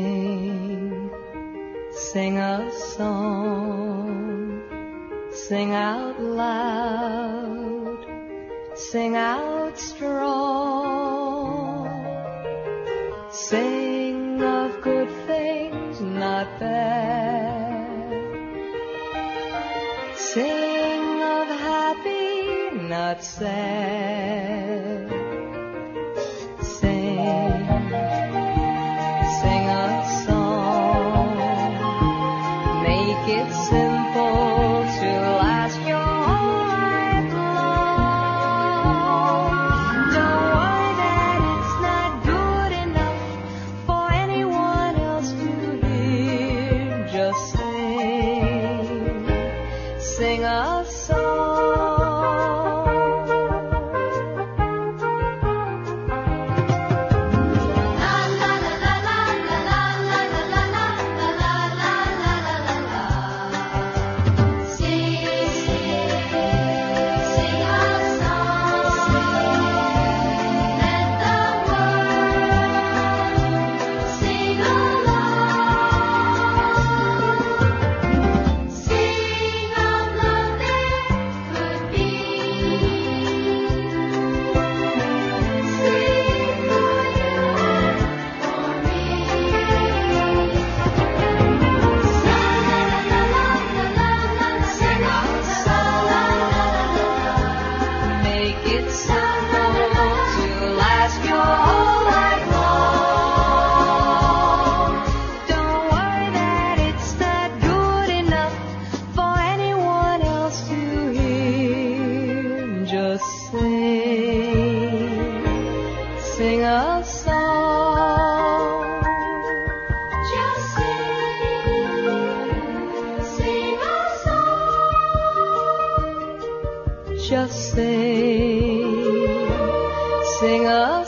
Sing a song, sing out loud, sing out strong. Sing of good things, not bad. Sing of happy, not sad. Sing a song, make it simple to last your whole life long. Don't worry that it's not good enough for anyone else to hear. Just sing a song. Sing a song. Just sing a song. Just sing a